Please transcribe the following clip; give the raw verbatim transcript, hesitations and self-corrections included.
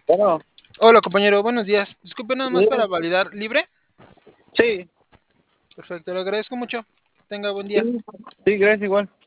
Bueno, Hola compañero, buenos días. Disculpe nada más para bien, validar libre. sí, Perfecto, le agradezco mucho. Tenga buen sí, día. sí, gracias igual.